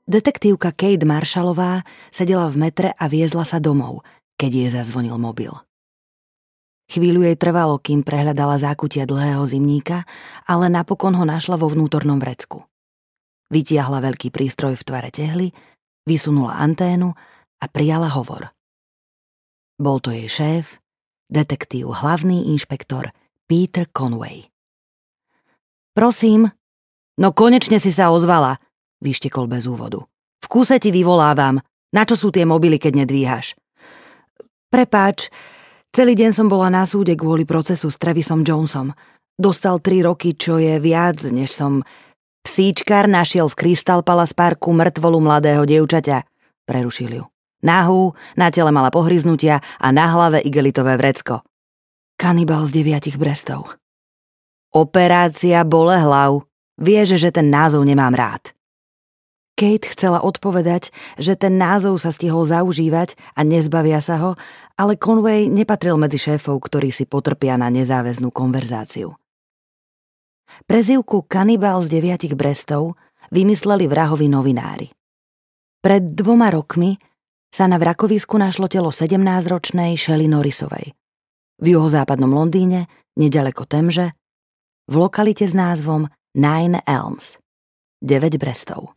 Detektívka Kate Marshallová sedela v metre a viezla sa domov, keď jej zazvonil mobil. Chvíľu jej trvalo, kým prehľadala zákutia dlhého zimníka, ale napokon ho našla vo vnútornom vrecku. Vytiahla veľký prístroj v tvare tehly, vysunula anténu a prijala hovor. Bol to jej šéf, detektív hlavný inšpektor Peter Conway. Prosím, no konečne si sa ozvala, vyštekol bez úvodu. V kúse ti vyvolávam. Na čo sú tie mobily, keď nedvíhaš? Prepáč, celý deň som bola na súde kvôli procesu s Travisom Jonesom. Dostal 3 roky, čo je viac, než som... Psíčkar našiel v Crystal Palace parku mŕtvolu mladého dievčaťa. Prerušil ju. Nahú, na tele mala pohryznutia a na hlave igelitové vrecko. Kanibal z 9 brestov. Operácia Bolehlav. Vieš, že ten názov nemám rád. Kate chcela odpovedať, že ten názov sa stihol zaužívať a nezbavia sa ho, ale Conway nepatril medzi šéfov, ktorí si potrpia na nezáväznú konverzáciu. Prezývku Kanibal z 9 brestov vymysleli vrahovi novinári. Pred 2 rokmi sa na vrakovisku našlo telo 17-ročnej Shelley Norrisovej. V juhozápadnom Londýne, neďaleko Temže, v lokalite s názvom Nine Elms, 9 brestov.